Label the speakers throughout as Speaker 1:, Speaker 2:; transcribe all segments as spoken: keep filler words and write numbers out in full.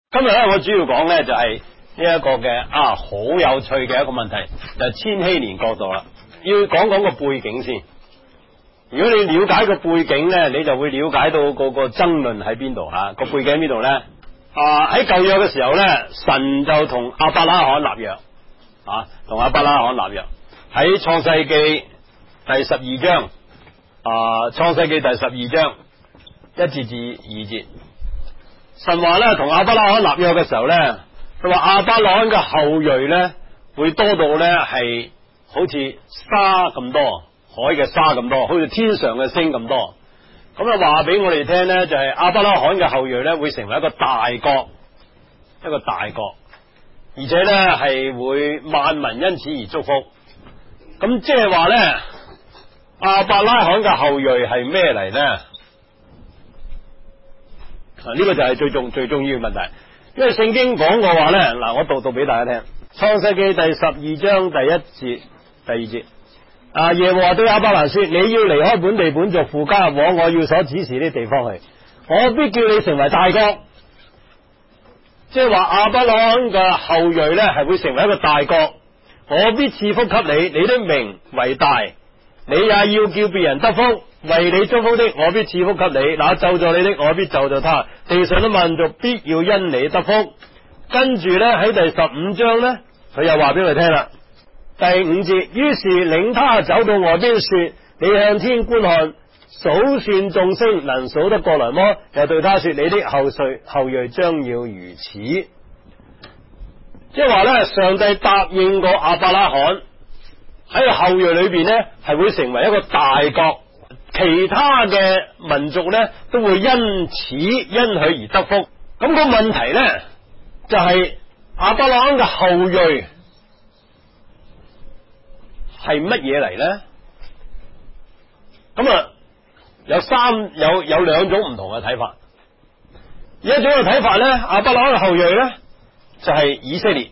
Speaker 1: 今日咧，我主要講咧就係呢一個嘅啊，好有趣嘅一個問題，就係千禧年角度啦。要講講個背景先。如果你了解個背景咧，你就會了解到個個爭論喺邊度吓。個背景喺邊度咧？啊喺舊約嘅時候咧，神就同亞伯拉罕立約啊，同亞伯拉罕立約喺創世記第十二章啊，創世記第十二章一節至二節。神話咧同亞伯拉罕立約嘅時候咧，佢話亞伯拉罕嘅後裔咧會多到咧係好似沙咁多，海嘅沙咁多，好似天上嘅星咁多。咁啊話俾我哋聽咧，就係亞伯拉罕嘅後裔咧會成為一個大國，一個大國，而且咧係會萬民因此而祝福。咁即係話咧，亞伯拉罕嘅後裔係咩嚟咧？呢、這個就係最重最重要嘅問題，因為聖經講過話咧，嗱我讀讀俾大家聽，創世記第十二章第一節、第二節，啊耶和華對亞伯蘭說：你要離開本地本族父家，往我要所指示啲地方去，我必叫你成為大國。即係話亞伯拉罕嘅後裔咧係會成為一個大國，我必賜福給你，你的名為大，你也要叫別人得福。為你祝福的，我必賜福給你；那咒詛你的，我必咒詛他。地上的萬族必要因你得福。跟住咧喺第十五章咧，佢又話俾佢聽啦。第五節，於是領他走到外邊說：你向天觀看，數算眾星，能數得過來麼？又對他說：你的後裔後裔將要如此。即係話咧，上帝答應過亞伯拉罕喺後裔裏邊咧係會成為一個大國。其他嘅民族咧都會因此因佢而得福。咁、那個問題咧就係、是、亞伯拉罕嘅後裔係乜嘢嚟咧？咁啊有三有有兩種唔同嘅睇法。有一種嘅睇法咧，亞伯拉罕嘅後裔咧就係、是、以色列，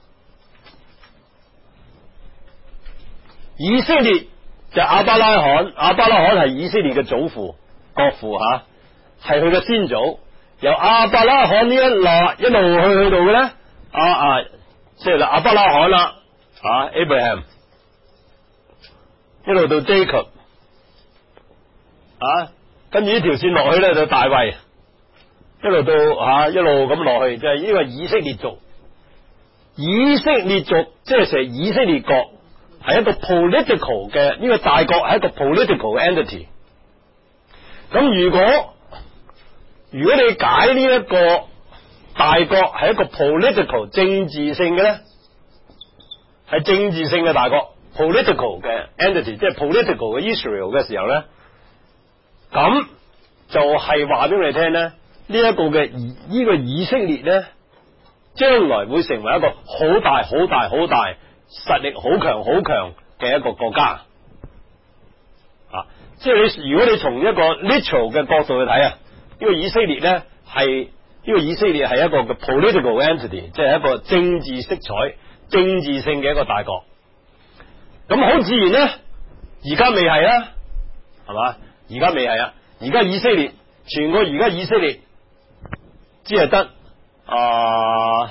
Speaker 1: 以色列。就亞伯拉罕，亞伯拉罕係以色列嘅祖父、國父吓，係佢嘅先祖。由亞伯拉罕呢一路一路去去到嘅咧，啊啊，即係亞伯拉罕啦，啊 Abraham， 一路到 Jacob， 啊，跟住呢條線落去咧就大衛，一路到吓、啊、一路咁落去，就係、是、呢個以色列族。以色列族即係成以色列國。係一個 political 嘅呢個大國，係一個 political entity。咁如果如果你解呢一個大國係一個 political 政治性嘅咧，係政治性嘅大國 political 嘅 entity， 即係 political 嘅 Israel 嘅時候咧，咁就係話俾你聽咧，呢、這、一個嘅呢個以色列咧，將來會成為一個好大好大好大。實力好強好強嘅一個國家啊！即係你如果你從一個 literal 嘅角度去睇啊，呢、這個以色列咧係呢個以色列係一個嘅 political entity， 即係一個政治色彩、政治性嘅一個大國。咁好自然咧，而家未係啊，係嘛？而家未係啊，而家以色列全個而家以色列只係得啊。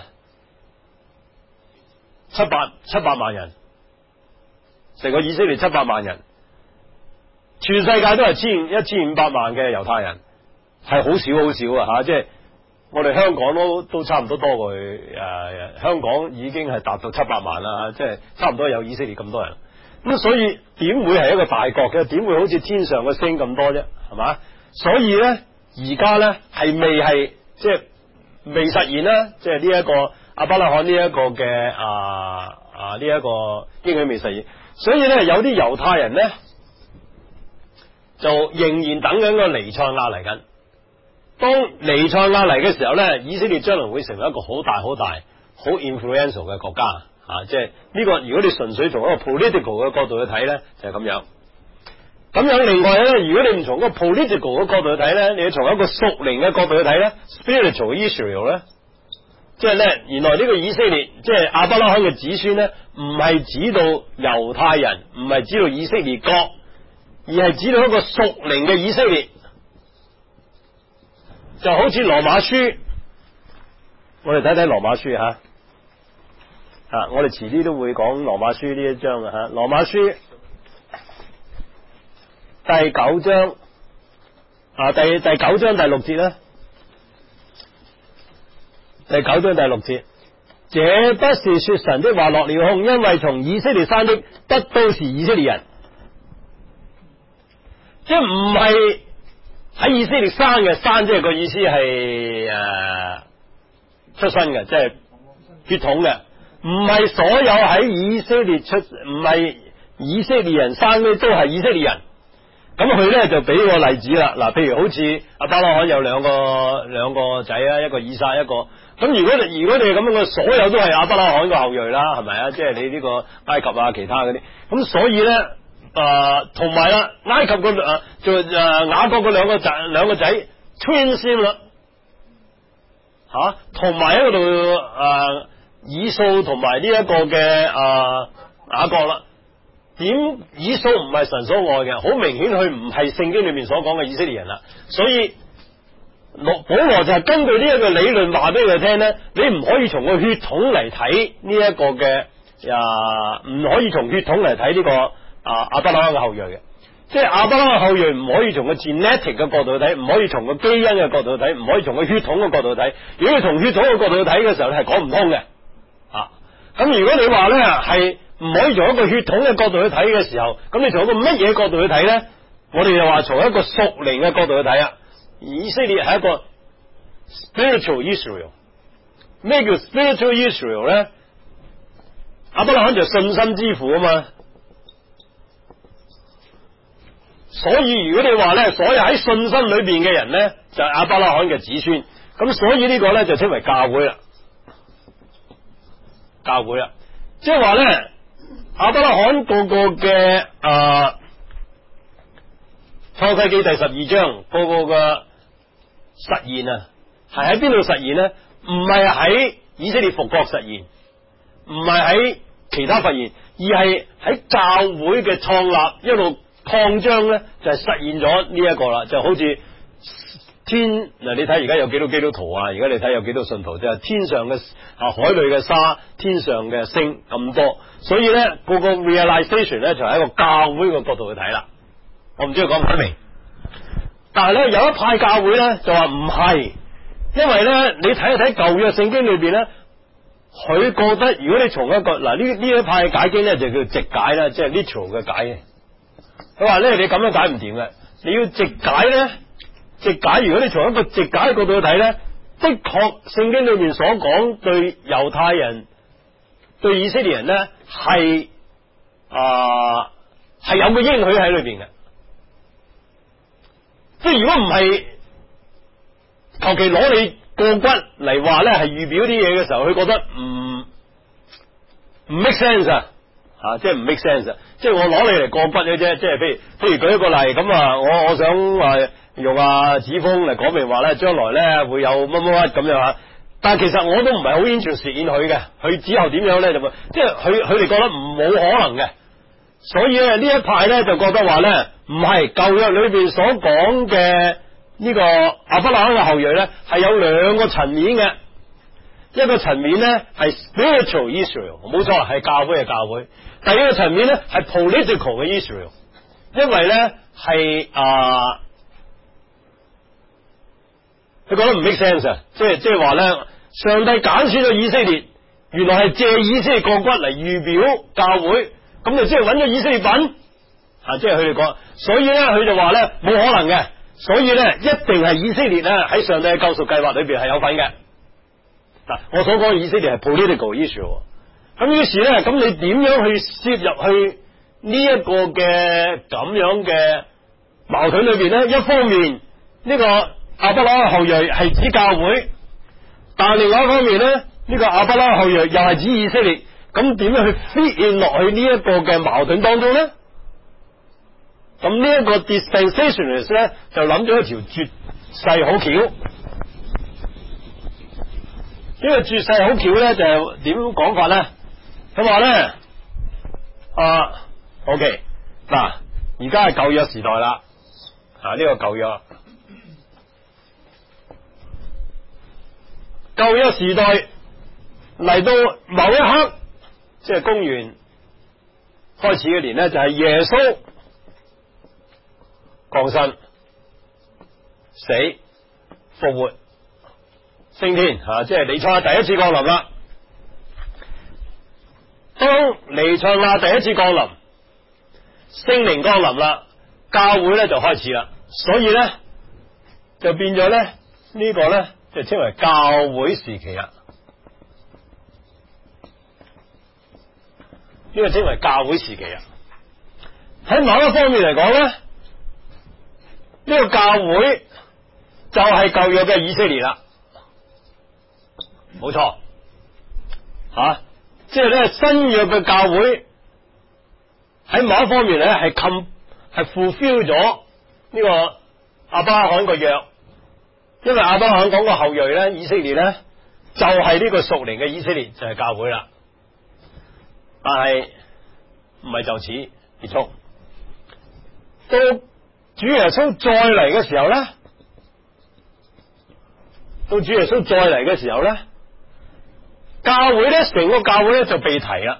Speaker 1: 七百七百萬人，成個以色列七百萬人，全世界都係千一千五百萬嘅猶太人，係好少好少啊吓！即係我哋香港都都差唔多多過佢誒、呃，香港已經係達到七百萬啦，即係差唔多有以色列咁多人。咁所以點會係一個大國嘅？點會好似天上嘅星咁多啫？係嘛？所以咧，而家咧係未係即係未實現啦，即係呢一個。亞伯拉罕呢一個嘅啊啊呢一個應許未實現，所以咧有啲猶太人咧就仍然等緊個彌賽亞嚟緊。當彌賽亞嚟嘅時候咧，以色列將來會成為一個好大好大好 influential 嘅國家啊！即係呢個，如果你純粹從一個 political 嘅角度去睇咧，就係咁樣。咁樣另外咧，如果你唔從一個 political 嘅角度去睇咧，你要從一個屬靈嘅角度去睇咧 ，spiritual Israel 咧。即係咧，原來呢個以色列，即係亞伯拉罕嘅子孫咧，唔係指到猶太人，唔係指到以色列國，而係指到一個屬靈嘅以色列，就好似羅馬書我哋睇睇羅馬書吓，啊，我哋遲啲都會講羅馬書呢一章啊吓，羅馬書第九章啊，第第九章第六節啦，第九章第六節，這不是說神的話落了空，因為從以色列生的不都是以色列人，即係唔係喺以色列生嘅，生即係個意思係誒、呃、出身嘅，即係血統嘅，唔係所有喺以色列出，唔係以色列人生嘅都係以色列人。咁佢咧就俾個例子啦，嗱，譬如好似亞伯拉罕有兩個兩個仔啊，一個以撒，一個咁。如果你如果你咁樣嘅，所有都係亞伯拉罕嘅後裔啦，係咪啊？即係你呢個埃及啊，其他嗰啲。咁所以咧，誒同埋啦，埃及個誒就誒雅各嗰兩個仔兩個仔 twins 先啦，吓，同埋喺度誒以掃同埋呢一個嘅誒雅各啦。點以掃唔係神所愛嘅，好明顯佢唔係聖經裏面所講嘅以色列人啦。所以保羅就係根據呢一個理論話俾佢聽咧，你唔可以從個血統嚟睇呢一個嘅啊，唔可以從血統嚟睇呢個啊亞伯拉罕嘅後裔嘅，即係亞伯拉罕後裔唔可以從個 genetic 嘅角度去睇，唔可以從個基因嘅角度去睇，唔可以從個血統嘅角度去睇。如果你從血統嘅角度去睇嘅時候，你係講唔通嘅啊。咁如果你話咧係唔可以從一個血統嘅角度去睇嘅時候，咁你從一個乜嘢角度去睇咧？我哋就話從一個屬靈嘅角度去睇啊。以色列係一個 spiritual Israel。咩叫 spiritual Israel 咧？亞伯拉罕就信心之父啊嘛。所以如果你話咧，所有喺信心裏邊嘅人咧，就係亞伯拉罕嘅子孫。咁所以呢個咧就稱為教會啦，教會啦，即係話咧。亞伯拉罕個個嘅誒創世紀第十二章個個嘅實現啊，係喺邊度實現咧？唔係喺以色列復國實現，唔係喺其他實現，而係喺教會嘅創立一路擴張咧，就係、是、實現咗呢一個啦。就好似天嗱，你睇而家有幾多基督徒啊？而家你睇有幾多信徒？就係、是、天上嘅啊，海裏嘅沙，天上嘅星咁多。所以咧，個個 realization 咧就係一個教會嘅角度去睇啦。我唔知佢講唔講明，但係咧有一派教會咧就話唔係，因為咧你睇一睇舊約聖經裏邊咧，佢覺得如果你從一個嗱呢呢一派解經咧就叫直解啦，即係 literal 嘅解嘅。佢話咧你咁樣解唔掂嘅，你要直解咧，直解如果你從一個直解嘅角度去睇咧，的確聖經裏面所講對猶太人。對以色列人咧係啊係有個應許喺裏邊嘅，即係如果唔係求其攞你個骨嚟話咧係預表啲嘢嘅時候，佢覺得唔唔 make sense 啊，啊即係唔 make sense 啊，即係我攞你嚟過骨嘅啫，即係譬如譬如舉一個例咁啊，我我想話用阿子峰嚟講明話咧，將來咧會有乜乜乜咁樣啊。但係其實我都唔係好 interested in佢嘅，佢之後點樣咧就即係佢佢哋覺得唔冇可能嘅，所以咧呢一派咧就覺得話咧唔係舊約裏邊所講嘅呢個亞伯拉罕嘅後裔咧係有兩個層面嘅，一個層面咧係 spiritual Israel， 冇錯係教會嘅教會，第二個層面咧係 political 嘅 Israel， 因為咧係啊佢覺得唔 make sense 啊，即係即係話咧。上帝揀選咗以色列，原來係借以色列個骨嚟預表教會，咁就即係揾咗以色列品啊！即係佢哋講，所以咧佢就話咧冇可能嘅，所以咧一定係以色列咧喺上帝嘅救贖計劃裏邊係有份嘅。嗱，我所講嘅以色列係 political issue， 咁於是咧咁你點樣去涉入去呢一個嘅咁樣嘅矛盾裏邊咧？一方面呢、這個亞伯拉罕後裔係指教會。但係另外一方面咧，呢、這個亞伯拉罕後裔又係指以色列，咁點樣去 fit in 落去呢一個嘅矛盾當中咧？咁呢一個 dispensationalist 咧就諗咗一條絕世好橋。呢個絕世好橋咧就點講法咧？佢話咧啊 ，OK 嗱，而家係舊約時代啦，啊呢、這個舊約。 舊約時代嚟到某一刻，即係公元開始嘅年呢，就係耶穌降生、死、復活、升天吓，即係彌賽亞第一次降臨啦。當彌賽亞第一次降臨，聖靈降臨啦，教會咧就開始啦，所以咧就變咗咧呢個咧就稱為教會時期啦。呢個稱為教會時期啊。喺某一方面嚟講咧，呢個教會就係舊約嘅以色列啦，冇錯吓。即係咧新約嘅教會喺某一方面咧係 com 係 fulfill 咗呢個亞伯拉罕個約，因為亞伯拉罕講個後裔咧，以色列咧就係呢個屬靈嘅以色列，就係教會啦。但係唔係就此結束，到主耶穌再嚟嘅時候咧，到主耶穌再嚟嘅時候咧，教會咧成個教會咧就被提啦，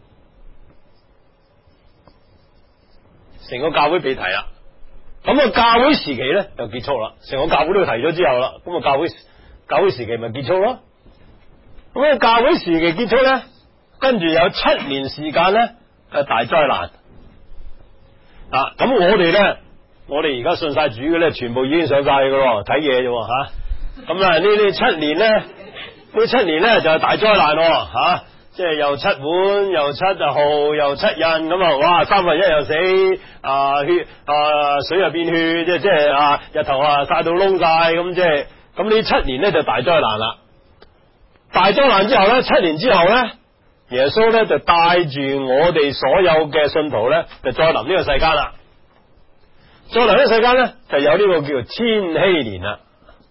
Speaker 1: 成個教會被提啦。咁啊教會時期咧就結束啦，成個教會都提咗之後啦，咁啊教會教會時期咪結束咯。咁啊教會時期結束咧，跟住有七年時間咧係大災難啊！咁我哋咧，我哋而家信晒主嘅咧，全部已經上晒去噶咯，睇嘢啫吓。咁啊呢呢七年咧，呢七年咧就係大災難吓、啊，即係又七碗，又七號，又七印咁啊！哇，三分一又死啊，血啊，水又變血，即係即係啊，日頭啊曬到窿晒咁，即係咁呢七年咧就大災難啦。大災難之後咧，七年之後咧。耶穌咧就帶住我哋所有嘅信徒咧，就再臨呢個世間啦。再臨呢個世間咧，就有呢個叫做千禧年啦，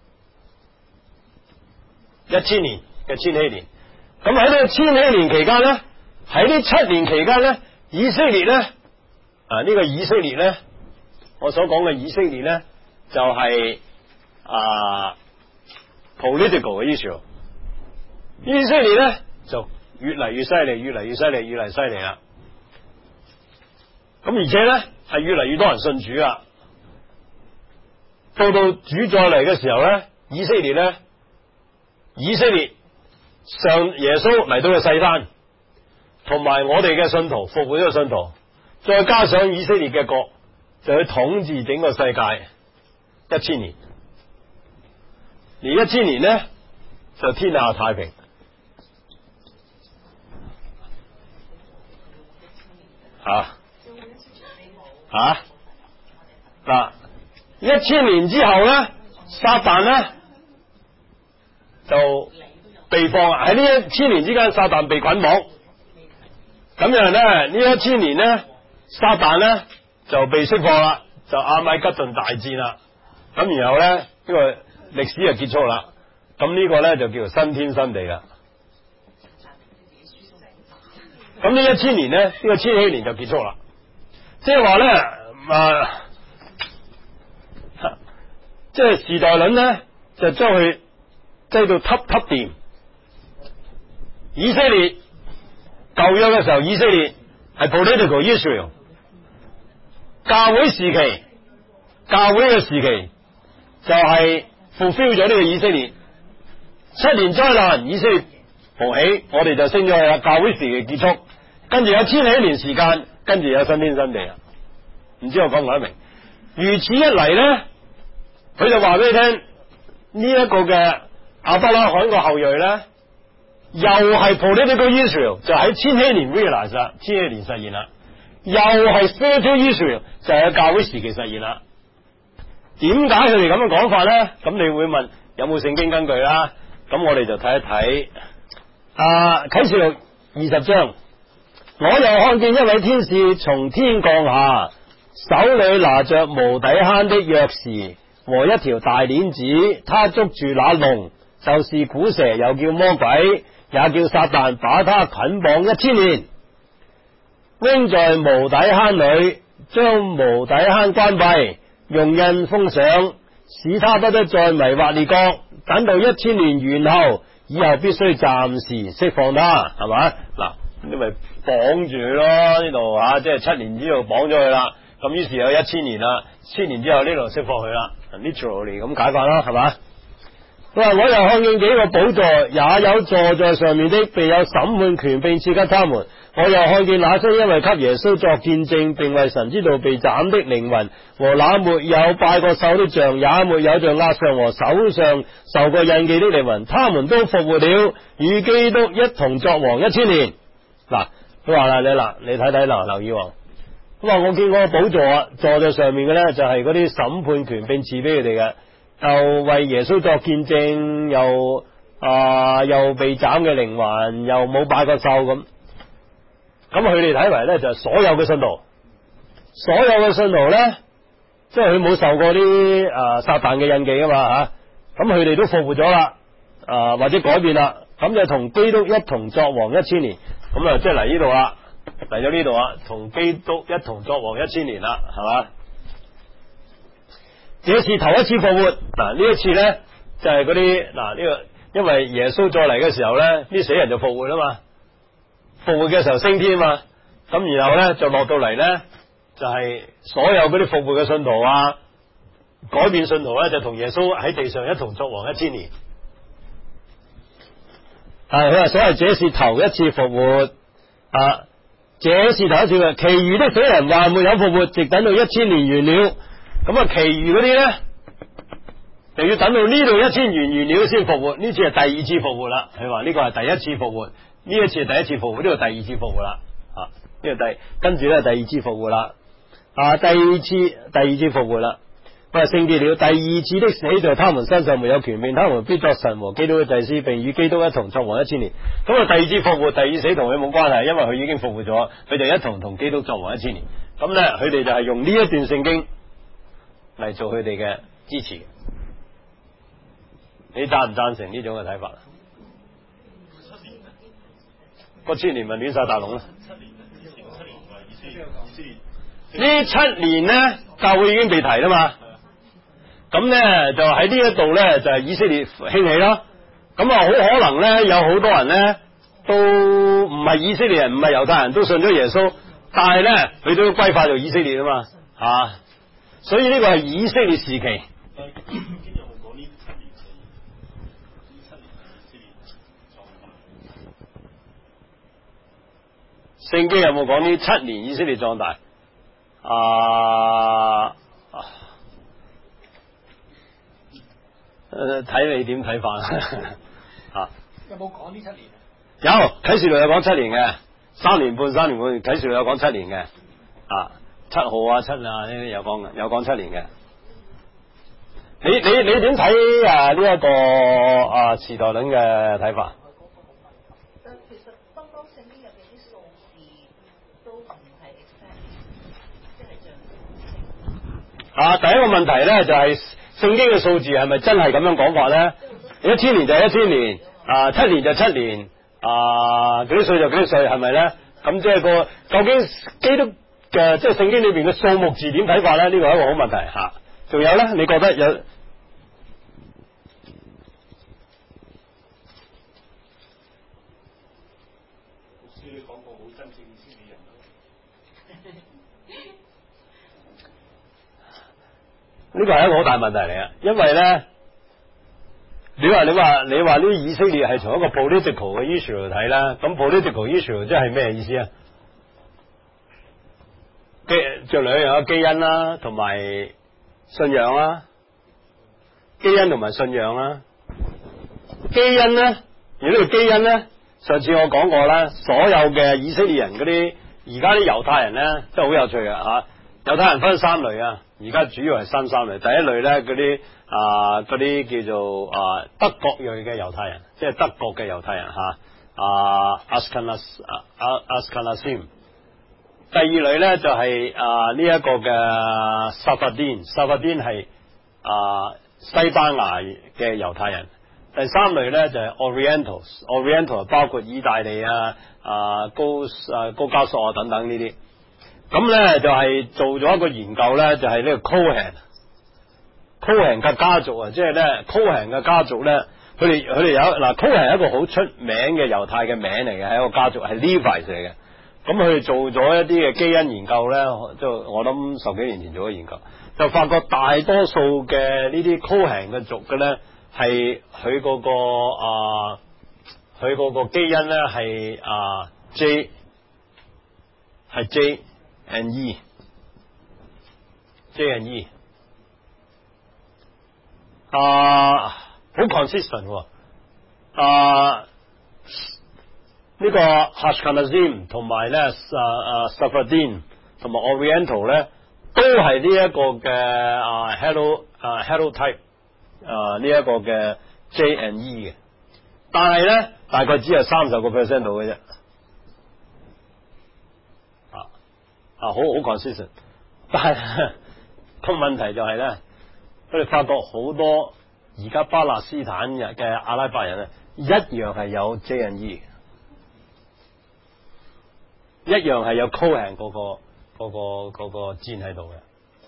Speaker 1: 一千年嘅千禧年。咁喺呢個千禧年期間咧，喺呢七年期間咧，以色列咧啊呢、這個以色列咧，我所講嘅以色列咧，就係、是、啊 political 嘅 issue。以色列咧就越嚟越犀利，越嚟越犀利，越嚟犀利啦！咁而且咧係越嚟越多人信主啊！到到主再嚟嘅時候咧，以色列咧，以色列上耶穌嚟到嘅世山，同埋我哋嘅信徒復活呢個信徒，再加上以色列嘅國，就去統治整個世界一千年。而一千年咧就天下太平。吓吓嗱，一千年之後咧，撒旦咧就被放喺呢一千年之間，撒旦被捆綁。咁樣咧，呢一千年咧，撒旦咧就被釋放啦，就阿米吉頓大戰啦。咁然後咧，呢個歷史就結束啦。咁呢個咧就叫做新天新地啦。咁呢一千年咧，呢、這個千禧年就結束啦。即係話咧，啊，即係時代論咧，就將佢擠到揼揼掂。以色列舊約嘅時候，以色列係 political Israel。教會時期，教會嘅時期就係 fulfill 咗呢個以色列。七年災難，以色列復起，我哋就升咗去啦。教會時期結束。跟住有千禧年時間，跟住有新天新地啊！唔知我講唔講得明？如此一嚟咧，佢就話俾你聽，呢、這、一個嘅亞伯拉罕個後裔咧，又係 political Israel，就喺千禧年 realize 啦，千禧年實現啦，又係 spiritual Israel，就係教會時期實現啦。點解佢哋咁嘅講法咧？咁你會問有冇聖經根據啦？咁我哋就睇一睇啊啟示錄二十章。我又看見一位天使從天降下，手裏拿着無底坑的鑰匙和一條大鏈子，他捉住那龍，就是古蛇，又叫魔鬼，也叫撒旦，把他捆綁一千年，扔在無底坑裏，將無底坑關閉，用印封上，使他不得再迷惑列國。等到一千年完後， 以後必須暫時釋放他，係嘛？嗱，你咪綁住佢咯，呢度啊，即係七年之後綁咗佢啦。咁於是有一千年啦，千年之後呢度釋放佢啦 ，literally 咁解法啦，係嘛？佢話我又看見幾個寶座，也有坐在上面的，並有審判權，並賜給他們。我又看見那些因為給耶穌作見證，並為神之道被斬的靈魂，和那沒有拜過獸的像，也沒有像額上和手上受過印記的靈魂，他們都復活了，與基督一同作王一千年。嗱，佢話啦，你嗱，你睇睇嗱，留意喎。佢話我見過個寶座啊，坐在上面嘅咧就係嗰啲審判權，並賜俾佢哋嘅。又為耶穌作見證，又啊、呃、又被斬嘅靈魂，又冇拜過獸咁，咁佢哋睇為咧就係、是、所有嘅信徒，所有嘅信徒咧，即係佢冇受過啲啊、呃、撒旦嘅印記啊嘛吓，咁佢哋都復活咗啦，啊、呃、或者改變啦，咁就同基督一同作王一千年，咁啊即係嚟呢度啦，嚟咗呢度啊，同基督一同作王一千年啦，係嘛？這是頭一次復活，嗱呢一次咧就係嗰啲嗱呢個，因為耶穌再嚟嘅時候咧，啲死人就復活啊嘛，復活嘅時候升天啊嘛，咁然後咧就落到嚟咧就係、是、所有嗰啲復活嘅信徒啊，改變信徒咧就同耶穌喺地上一同作王一千年。係佢話所謂這是頭一次復活啊，這是頭一次嘅，其餘的死人還沒有復活，直等到一千年完了。咁啊，其餘嗰啲咧，就要等到呢度一千年完了先復活。呢次係第二次復活啦。佢話呢個係第一次復活，呢一次係第一次復活，呢個第二次復活啦。啊，呢個第跟住咧第二次復活啦。啊，第二次第二次復活啦。佢話聖潔了，第二次的死在他們身上沒有權柄，他們必作神和基督嘅祭司，並與基督一同作王一千年。咁啊，第二次復活，第二次死同佢冇關係，因為佢已經復活咗，佢就一同同基督作王一千年。咁咧，佢哋就係用呢一段聖經嚟做佢哋嘅支持，你贊唔贊成呢種嘅睇法？個千年咪亂晒大龍啦！呢七年呢，教會已經被提啦嘛，咁呢，就喺呢一度呢，就係以色列興起啦。咁啊，好可能呢，有好多人呢，都唔係以色列人，唔係猶太人，都信咗耶穌，但係呢，佢都歸化做以色列啊嘛，啊！所以呢個係以色列時期。聖經有冇講呢七年以色列壯大？啊，誒，睇你點睇法啊？
Speaker 2: 有冇講呢七年？
Speaker 1: 有啟示錄有講七年嘅，三年半三年半，啟示錄有講七年嘅，啊。七號啊，七啊，呢啲有講嘅，有講七年嘅。你你你點睇啊？呢、這、一個啊時代論嘅睇法？
Speaker 3: 其實當當聖經入邊啲數字都唔係 exact， 即係像
Speaker 1: 啊，第一個問題咧就係、是、聖經嘅數字係咪真係咁樣講法咧？一千年就係一千年，啊七年就七年，啊幾多歲就幾多歲，係咪咧？咁即係個究竟基督嘅即係聖經裏邊嘅數目字點睇法咧？呢個係一個好問題吓。仲有咧，你覺得有？你講過好真正以色列人呢個係一個好大問題嚟啊！因為咧，你話你話你話呢啲以色列係從一個 political 嘅 issue 嚟睇啦，咁 political issue 即係咩意思啊？基就兩樣嘅基因啦，同埋信仰啦，基因同埋信仰啦。基因咧，而呢個基因咧，上次我講過啦，所有嘅以色列人嗰啲，而家啲猶太人咧都好有趣嘅吓。猶太人分三類啊，而家主要係分三類。第一類咧，嗰啲啊嗰啲叫做啊德國裔嘅猶太人，即係德國嘅猶太人吓啊 Ashkenaz 啊 Ashkenazim。第二類咧就係、是、啊呢一、這個嘅 Sephardim，Sephardim 係啊西班牙嘅猶太人。第三類咧就係、是、Orientals，Oriental 包括意大利啊、啊高啊高加索啊等等呢啲。咁咧就係、是、做咗一個研究咧，就係、是、呢個 Cohen，Cohen 嘅家族啊，即係咧 Cohen 嘅家族咧， 佢哋佢哋有嗱 Cohen 係一個好出名嘅猶太嘅名嚟嘅，係一個家族，係 Levi 嚟嘅。咁佢哋做咗一啲嘅基因研究咧，即係我諗十幾年前做咗研究，就發覺大多數嘅呢啲 Cohen 嘅族嘅咧，係佢嗰個啊，佢嗰個基因咧係啊 J 係 J and E，J and E 啊，好 consistent 喎啊。呢個 Ashkenazim 同埋咧啊啊 Sephardim 同埋 Oriental 咧，都係呢一個嘅啊 hero 啊 haplotype 啊呢一個嘅 J and E 嘅，但係咧大概只係三十個 percent 度嘅啫，啊啊好好 consistent， 但係個問題就係咧，佢哋發覺好多而家巴勒斯坦人嘅阿拉伯人咧，一樣係有 J and E。一樣係有 Cohen 嗰個嗰個嗰個 gene 喺度嘅。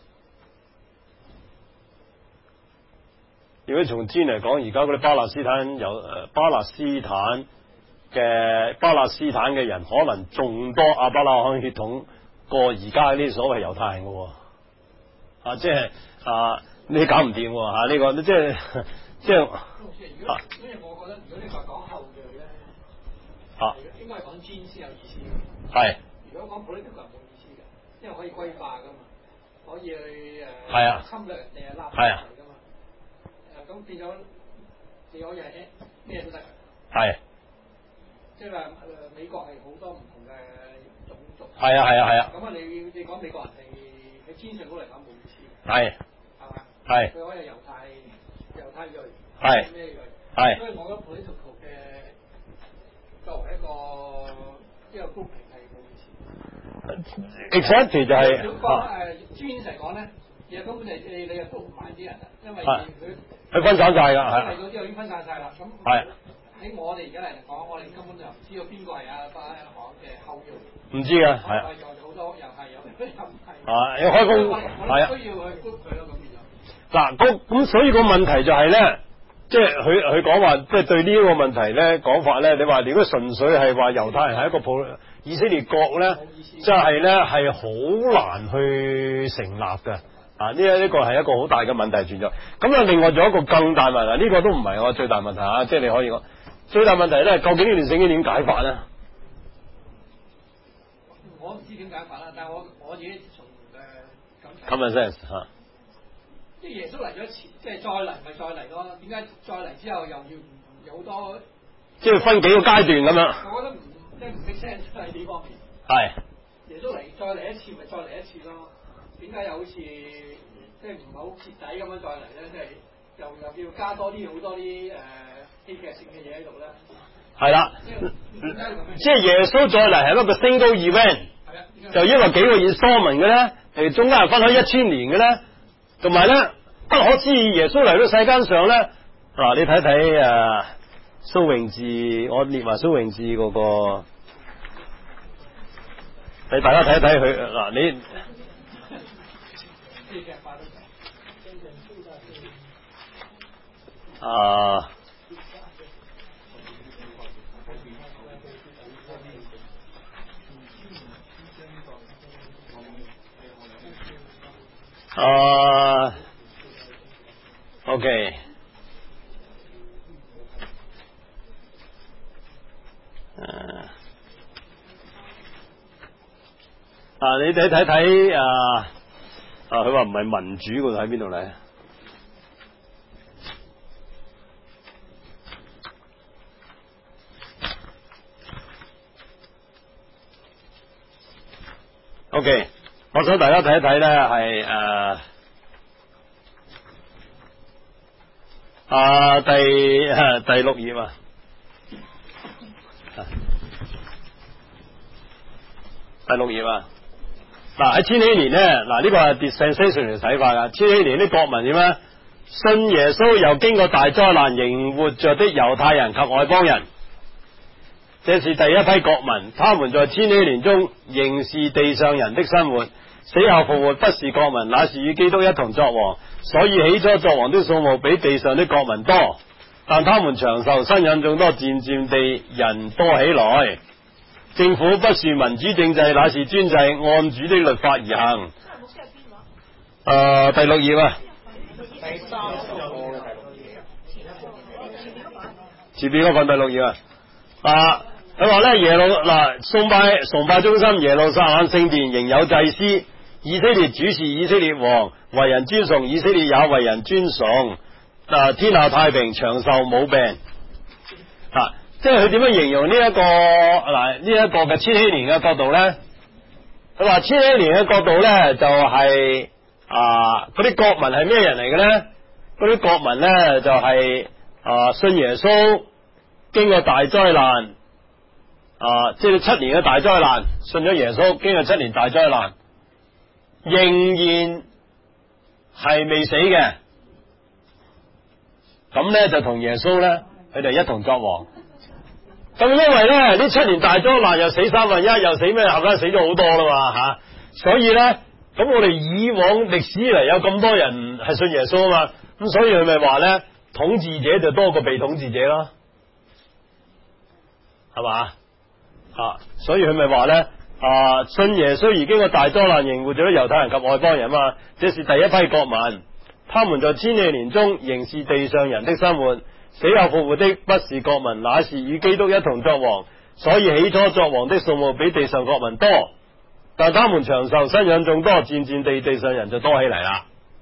Speaker 1: 如果從 gene 嚟講，而家嗰啲巴勒斯坦有誒巴勒斯坦嘅巴勒斯坦嘅人，可能仲多亞伯拉罕血統過而家呢啲所謂猶太人嘅喎。啊，即係啊，你搞唔掂喎嚇呢個，即係即係。啊，
Speaker 2: 因為我覺得，如果你話講後裔咧，
Speaker 1: 啊，
Speaker 2: 應該係講 gene 先有意思。
Speaker 1: 係。
Speaker 2: 如果講 political 係冇意思嘅，因為可以歸化噶嘛，可以去誒、
Speaker 1: 呃啊、
Speaker 2: 侵略人哋啊，拉
Speaker 1: 係啊
Speaker 2: 噶嘛。誒咁變咗，你可以係咩都得㗎。
Speaker 1: 係。
Speaker 2: 即係話誒美國係好多唔同嘅種族。
Speaker 1: 係啊係啊係啊。
Speaker 2: 咁啊，你你講美國人係喺天上高嚟講冇意思。
Speaker 1: 係。
Speaker 2: 係嘛？
Speaker 1: 係。
Speaker 2: 佢可以係猶太猶太裔。
Speaker 1: 係。
Speaker 2: 咩裔？
Speaker 1: 係。
Speaker 2: 所以我覺得 political 嘅作為一個一個 grouping 係冇意思。
Speaker 1: exactly 就係、
Speaker 2: 如果講誒專嚟講咧，其實根本就你你又捉唔埋啲人啦，因為佢
Speaker 1: 佢分散晒㗎，係
Speaker 2: 嚟到之後已經分散晒啦。咁
Speaker 1: 係
Speaker 2: 喺我哋而家嚟講，我哋根本就唔知道邊個係阿巴行嘅後裔，
Speaker 1: 唔知㗎，係
Speaker 2: 啊，有好多又係有，又唔係。
Speaker 1: 啊，要開工係啊，
Speaker 2: 需要去 group 佢咯，咁變咗。
Speaker 1: 嗱，咁咁所以個問題就係咧，即係佢佢講話，即係對呢個問題咧講法咧，你話如果純粹係話猶太人係一個普以色列國咧，即係咧係好難去成立嘅。啊，呢一呢個係一個好大嘅問題存在。咁啊，另外仲有一個更大問題，呢、這個都唔係我最大問題啊，即係你可以講最大問題咧，究竟呢段聖經點解法咧？
Speaker 2: 我唔知點解法啦，但係我我自己從誒
Speaker 1: common sense 嚇，
Speaker 2: 即係耶穌嚟咗一次，即係再嚟咪再嚟咯。點解再嚟之後又要有好多？
Speaker 1: 即係分幾個階段咁樣。
Speaker 2: 我覺得唔即係唔 make sense 喺呢方面。
Speaker 1: 係。
Speaker 2: 耶穌嚟再嚟一次咪再嚟一次咯。點解又好似即係唔係好徹底咁樣再嚟咧？即係又又要加多啲好多啲誒戲劇性嘅嘢喺度咧？
Speaker 1: 係啦，即係耶穌再嚟係一個 single event，就因為幾個 installment 嘅咧，係中間係分開一千年嘅咧，同埋咧不可思議耶穌嚟到世間上咧，嗱、啊、你睇睇誒蘇榮智，我列埋蘇榮智嗰個，你大家睇睇佢嗱你。啊！啊 ，OK，啊，你睇睇睇啊，啊，佢話唔係民主嗰度喺邊度嚟？OK， 我想大家睇一睇咧，係誒啊第誒第六頁啊，第六頁啊，嗱喺千禧年咧，嗱呢個係 dispensation 嚟睇法噶，千禧年啲國民點咧？信耶穌又經過大災難仍活着的猶太人及外邦人。這是第一批國民，他們在千禧年中仍是地上人的生活，死後復活不是國民，乃是與基督一同作王，所以起初作王的數目比地上的國民多。 但他們長壽，生養眾多，漸漸地人多起來。政府不是民主政制，乃是專制，按主的律法而行。誒、呃，第六頁啊，
Speaker 4: 第三十個嘅
Speaker 1: 前邊嗰份第六頁啊。啊，佢話咧耶路嗱崇拜崇拜中心耶路撒冷聖殿仍有祭司，以色列主是以色列王，為人尊崇，以色列也為人尊崇。啊，天下太平，長壽冇病。啊，即係佢點樣形容呢、這、一個嗱呢一個嘅千禧年嘅角度咧？佢話千禧年嘅角度咧就係、是、啊嗰啲國民係咩人嚟嘅咧？嗰啲國民咧就係、是、啊信耶穌，經過大災難啊，即係七年嘅大災難，信咗耶穌，經過七年大災難，仍然係未死嘅。咁咧就同耶穌咧，佢哋一同作王。咁因為咧呢七年大災難又死三分一，又死咩？後來死咗好多啦嘛吓，所以咧咁我哋以往歷史嚟有咁多人係信耶穌啊嘛，咁所以佢咪話咧統治者就多過被統治者咯，係嘛啊？所以佢咪話咧啊信耶穌而經過大災難，仍活咗猶太人及外邦人嘛，這是第一批國民。他們在千禧年中仍是地上人的生活，死後復活的不是國民，乃是與基督一同作王。所以起初作王的數目比地上國民多，但他們長壽，生養眾多，漸漸地地上人就多起嚟啦。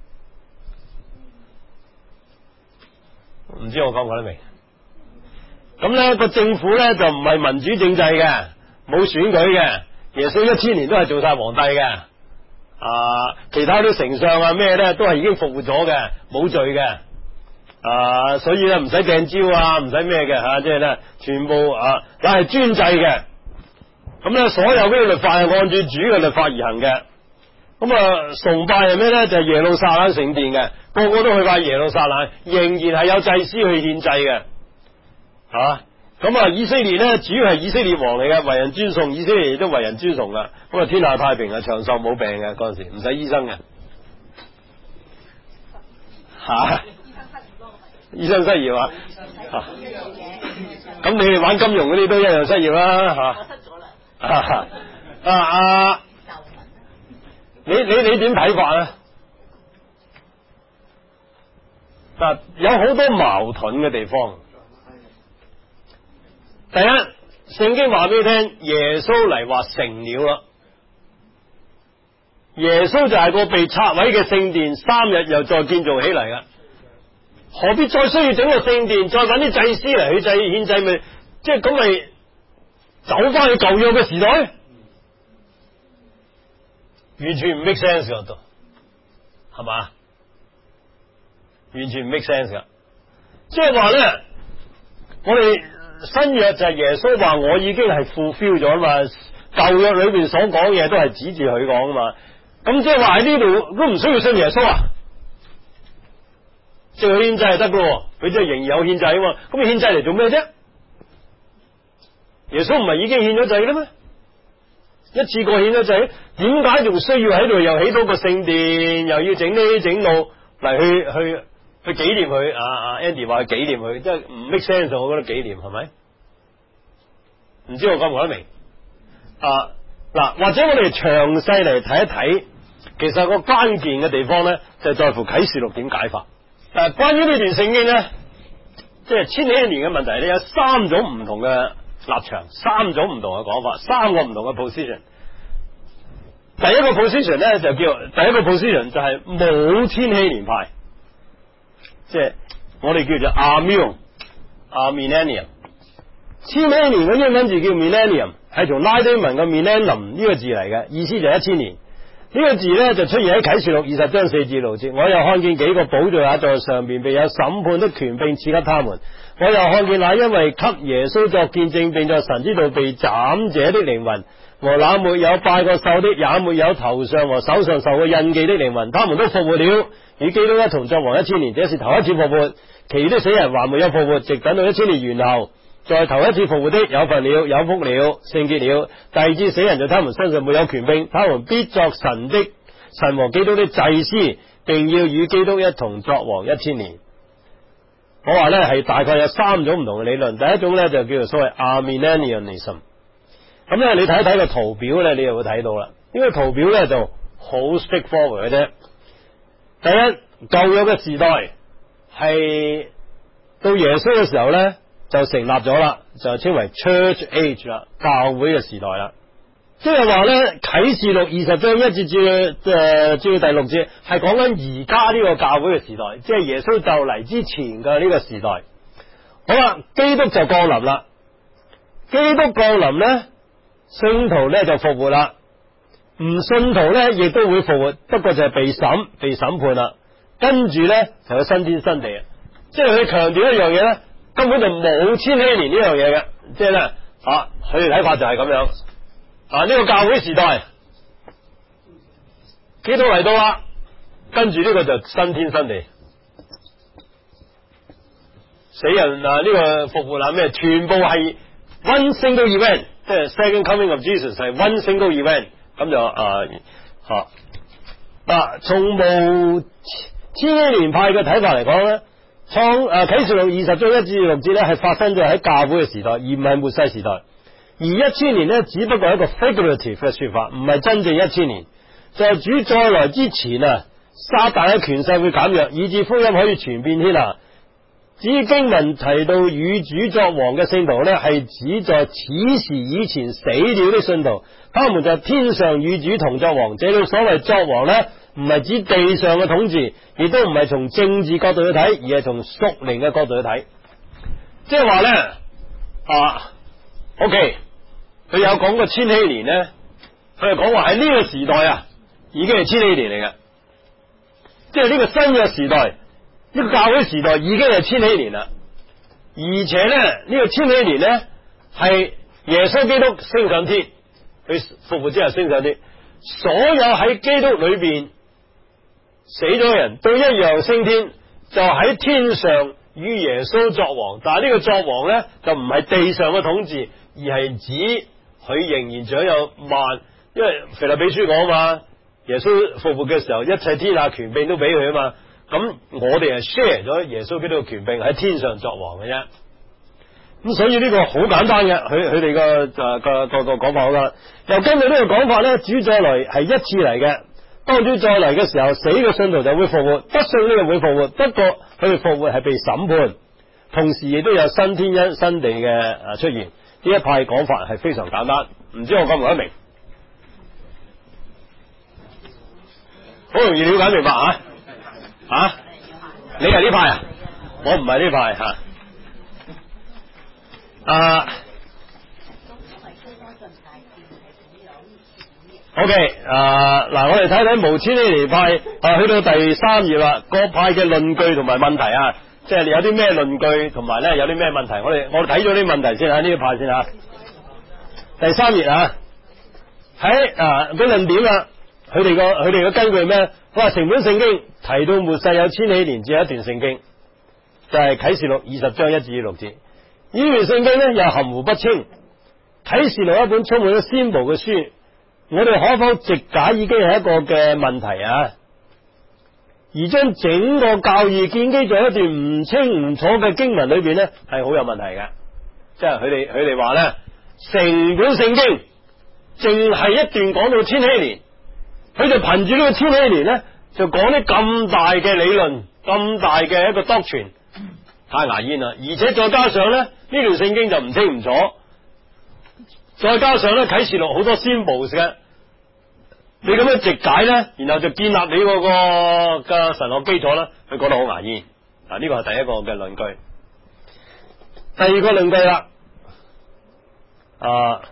Speaker 1: 唔知我講唔講得明？咁呢個政府呢，就唔係民主政制嘅，冇選舉嘅，耶穌一千年都係做晒皇帝嘅。啊，其他啲丞相啊咩咧，都係已經復活咗嘅，冇罪嘅。啊，所以咧唔使掟招啊，唔使咩嘅吓，即係咧全部啊，又係專制嘅。咁咧所有嗰啲律法係按住主嘅律法而行嘅。咁啊，崇拜係咩咧？就係、是、耶路撒冷聖殿嘅，個個都去拜耶路撒冷，仍然係有祭司去獻祭嘅。吓、啊。咁啊，以色列咧主要係以色列王嚟嘅，為人尊崇，以色列亦都為人尊崇噶。咁啊，天下太平啊，長壽冇病嘅嗰陣時，唔使醫生嘅。吓、啊，醫生失業啊？咁、啊、你哋玩金融嗰啲都一樣失業啦，吓、啊。我失咗啦。啊啊！你你你點睇法咧？嗱，有好多矛盾嘅地方。第一，聖經話俾你聽，耶穌嚟話成了啦。耶穌就係個被拆毀嘅聖殿，三日又再建造起嚟嘅，何必再需要整個聖殿，再揾啲祭司嚟去祭獻祭？咪即係咁咪走翻去舊約嘅時代，完全唔 make sense 噶度，係嘛？完全唔 make sense 噶，即係話咧，我哋。新約就係耶穌話我已經係 fulfill 咗嘛，舊約裏邊所講嘢都係指住佢講啊嘛，咁即係話喺呢度都唔需要信耶穌啊，即係佢獻祭係得噶，佢即係仍然有獻祭啊嘛，咁獻祭嚟做咩啫？耶穌唔係已經獻咗祭啦咩？一次過獻咗祭，點解仲需要喺度又起多個聖殿，又要整呢整路嚟去去？去紀念佢啊啊 Andy 話去紀念佢，即係唔 make sense，我覺得紀念係咪？唔知我講唔講得明啊？嗱，或者我哋詳細嚟睇一睇，其實個關鍵嘅地方咧，就係在乎啟示錄點解法。誒，關於呢段聖經咧，即係千禧年嘅問題咧，有三種唔同嘅立場，三種唔同嘅講法，三個唔同嘅 position。第一個 position 咧就叫第一個 position 就係冇千禧年派。即係我哋叫做 Amium 啊 Millennium， 千禧年嘅英文字叫 Millennium， 係從拉丁文嘅 Millennium 呢個字嚟嘅，意思就係一千年。呢、這個字咧就出現喺啟示錄二十章四至六節。我又看見幾個寶座也在上邊，並有審判的權柄賜給他們。我又看見那因為給耶穌作見證，並在神之道被斬者的靈魂，和那沒有拜過獸的，也沒有頭上和手上受過印記的靈魂，他們都復活了，與基督一同作王一千年。這是頭一次復活，其餘的死人還沒有復活，直等到一千年完後，在頭一次復活的有份了，有福了，聖潔了。第二次死人在他們身上沒有權柄，他們必作神的神和基督的祭司，並要與基督一同作王一千年。 我話咧係大概有三種唔同嘅理論。第一種咧就叫做所謂 Arminianism。咁咧你睇一睇個圖表咧，你就會睇到啦。呢個圖表咧就好 straightforward 嘅啫。第一，舊約嘅時代係到耶穌嘅時候咧就成立咗啦，就稱為 Church Age 啦，教會嘅時代啦。即係話咧啟示錄二十章一節至誒至到第六節係講緊而家呢個教會嘅時代，即係耶穌就嚟之前嘅呢個時代。好啦，基督就降臨啦，基督降臨咧，信徒咧就復活啦，唔信徒咧亦都會復活，不過就係被審被審判啦，跟住咧就有新天新地。即係佢強調一樣嘢咧，根本就冇千禧年呢樣嘢嘅，即係咧啊，佢哋睇法就係咁樣。啊！呢、這個教會時代，基督嚟到啦，跟住呢個就新天新地，死人啊！呢、這個復活啦咩？全部係 one single event，即係 second coming of Jesus 係 one single event，咁就啊吓嗱，從無千禧年派嘅睇法嚟講咧，創誒啟示錄二十章一至六節咧係發生咗喺教會嘅時代，而唔係末世時代。而一千年咧，只不過係一個 figurative 嘅說法，唔係真正一千年。就係主再來之前啊，撒旦嘅權勢會減弱，以致福音可以傳遍天下。至於經文提到與主作王嘅聖徒咧，係指在此時以前死了的信徒，他們在天上與主同作王。這裏所謂作王咧，唔係指地上嘅統治，亦都唔係從政治角度去睇，而係從屬靈嘅角度去睇。即係話咧啊 ，OK。佢有講過千禧年咧，佢係講話喺呢個時代啊，已經係千禧年嚟嘅，即係呢個新嘅時代，呢、這個教會時代已經係千禧年啦。而且咧，呢、這個千禧年咧係耶穌基督升上天，佢復活之後升上天，所有喺基督裏邊死咗嘅人都一樣升天，就喺天上與耶穌作王。但係呢個作王咧就唔係地上嘅統治，而係指佢仍然掌有萬，因為腓立比書講啊嘛，耶穌復活嘅時候，一切天下權柄都俾佢啊嘛。咁我哋係 share 咗耶穌基督嘅權柄喺天上作王嘅啫。咁所以呢個好簡單嘅，佢佢哋個誒個個個講法好啦。又根據呢個講法咧，主再來係一次嚟嘅。當主再嚟嘅時候，死嘅信徒就會復活，不信呢個會復活。不過佢哋復活係被審判，同時亦都有新天恩新地嘅誒出現。呢一派講法係非常簡單，唔知我講唔講得明？好容易了解明白啊！啊，你係呢派啊？我唔係呢派吓。啊 ，OK， 啊嗱，我哋睇睇無千禧年派啊，去到第三頁啦，各派嘅論據同埋問題啊。即係有啲咩論據，同埋咧有啲咩問題，我哋我哋睇咗啲問題先吓，呢一派先吓。第三頁啊，喺啊個論點啦，佢哋個佢哋嘅根據咩？我話成本聖經提到末世有千禧年，只有一段聖經，就係啟示錄二十章一至六節。呢段聖經咧又含糊不清，啟示錄一本充滿咗先巫嘅書，我哋可否直解已經係一個嘅問題啊？而將整個教義建基在一段唔清唔楚嘅經文裏邊咧，係好有問題嘅。即係佢哋佢哋話咧，成本聖經淨係一段講到千禧年，佢就憑住呢個千禧年咧，就講啲咁大嘅理論，咁大嘅一個 doctrine，太牙煙啦。而且再加上咧，呢段聖經就唔清唔楚，再加上咧啟示錄好多先巫嘅。你咁樣直解咧，然後就建立你嗰個嘅神學基礎啦，佢覺得好牙煙。嗱，呢個係第一個嘅論據。第二個論據啦，啊，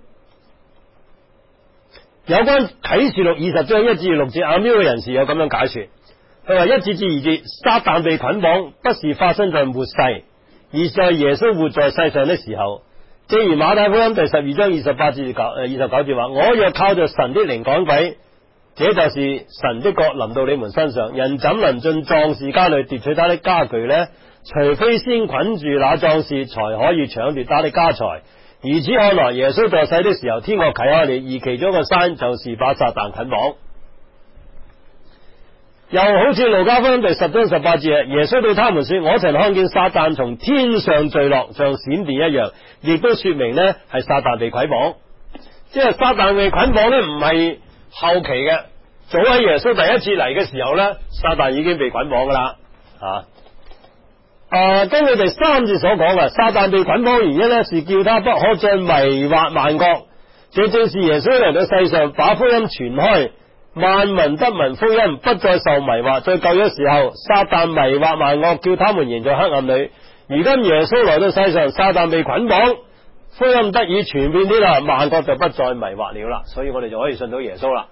Speaker 1: 有關啟示錄二十章一至六節，阿喵嘅人士有咁樣解說。佢話一節至二節，撒旦被捆綁，不是發生在末世，而是在耶穌活在世上的時候。正如馬太福音第十二章二十八至九誒二十九節話：我若靠着神的靈趕鬼，這就是神的國臨到你們身上。人怎能進壯士家裏奪取他的家具呢？除非先捆住那壯士，才可以搶奪他的家財。如此看來，耶穌在世的時候，天國啟開了，而其中一個山就是把撒旦捆綁。 又好似路加福音第十章十八節，耶穌對他們說：我曾看見撒旦從天上墜落，像閃電一樣，亦都說明呢係撒旦被捆綁。即係撒旦被捆綁呢唔係後期嘅，早喺耶穌第一次嚟嘅時候呢，撒旦已經被捆綁噶啦。啊，誒，根據第三節所講嘅，撒旦被捆綁原因呢，是叫他不可再迷惑萬國。這正是耶穌嚟到世上，把福音傳開，萬民得聞福音，不再受迷惑。在舊約時候，撒旦迷惑萬惡，叫他們仍在黑暗裏。如今耶穌來到世上，撒旦被捆綁，福音得以傳遍啲啦，萬國就不再迷惑了啦。所以我哋就可以信到耶穌啦。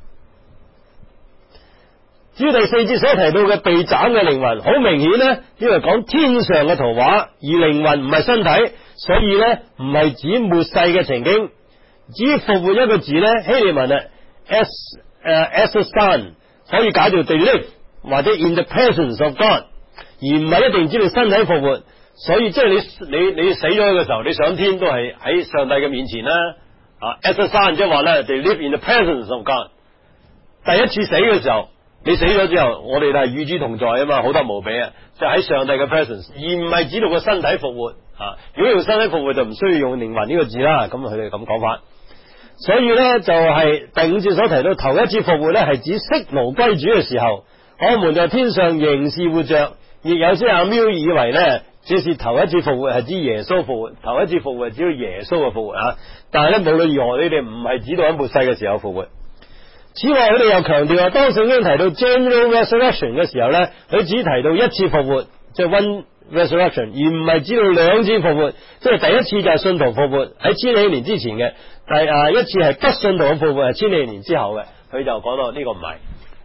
Speaker 1: 至於第四節所提到嘅被斬嘅靈魂，好明顯呢，因為講天上嘅圖畫，而靈魂唔係身體，所以呢唔係指末世嘅情景。至於復活一個字呢，希臘文啊 s 誒 essan 可以解做 to live 或者 in the presence of God， 而唔係一定指你身體復活。所以即係你你你死咗嘅時候，你上天都係喺上帝嘅面前啦。啊 essan 即係話咧 to live in the presence of God。第一次死嘅時候，你死咗之後，我哋係與主同在啊嘛，好得無比啊！就喺上帝嘅 presence， 而唔係指到個身體復活啊。如果用身體復活，就唔需要用靈魂呢個字啦。咁佢哋咁講法。所以咧就係、是、第五節所提到頭一次復活咧，係指息奴歸主嘅時候，我們在天上仍是活着。亦有些阿喵以為咧，這是頭一次復活係指耶穌復活，頭一次復活係指到耶穌嘅復活啊。但係咧無論如何，你哋唔係指到喺末世嘅時候復活。此外，佢哋又強調啊，當聖經提到 general resurrection 嘅時候咧，佢只提到一次復活，即係 one resurrection， 而唔係指到兩次復活。即係第一次就係信徒復活喺千禧年之前嘅，第啊一次係不信徒嘅復活係千禧年之後嘅。佢就講到呢個唔係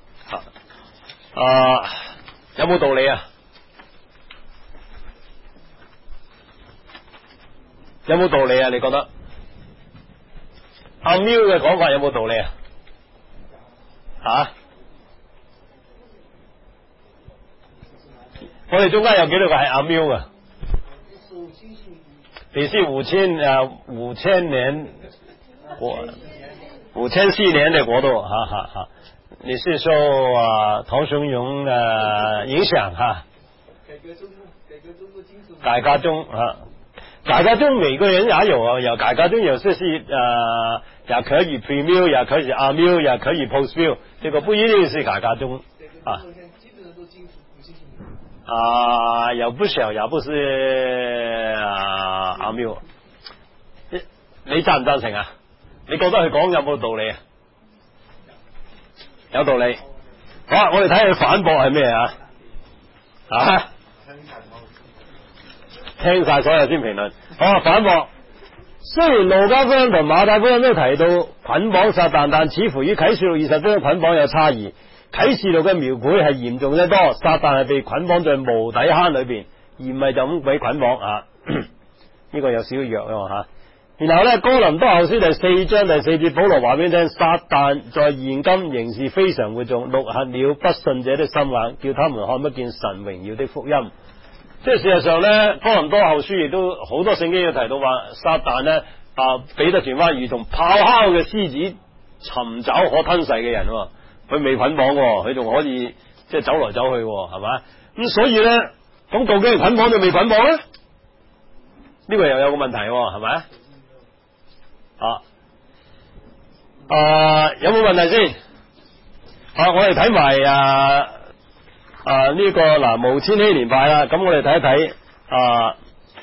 Speaker 1: 啊，有冇道理啊？有冇道理啊？你覺得阿喵嘅講法有冇道理啊？啊！我哋中間有幾多個係阿喵噶？你是五千啊五千年國五千四年的國度，哈哈哈！你是受啊唐崇榮嘅影響哈？改革中啊，改革中每個人也有啊，有改革中有些是啊。也可以 pre-mill， 也可以阿 mill， 也可以 post-mill， 這個不一定是改革中啊。啊，有不少，也不是啊阿 mill。你你贊唔贊成啊？你覺得佢講有冇道理啊？有道理。好啊，我哋睇下佢反駁係咩啊？啊？聽晒所有先評論。好啊，反駁。雖然路加福音同馬太福音都提到捆綁撒旦，但似乎與啟示錄二十章嘅捆綁有差異。啟示錄嘅描繪係嚴重得多，撒旦係被捆綁在無底坑裏邊，而唔係就咁俾捆綁啊。呢個有少少弱啊吓。然後呢，哥林多後書第四章第四節，保羅話俾你聽，撒旦在現今仍是非常活動，戾嚇了不信者的心眼，叫他們看不見神榮耀的福音。即係事實上咧，哥林多後書亦都好多聖經有提到話，撒旦咧啊，彼得傳話如同咆哮嘅獅子，尋找可吞噬嘅人，佢未捆綁，佢仲可以即係走來走去，係咪？咁所以咧，咁究竟係捆綁定未捆綁咧？呢、這個又有個問題，係咪？啊啊，有冇問題先？啊，我哋睇埋啊。啊！呢、這個嗱無千禧年派啦，咁我哋睇一睇啊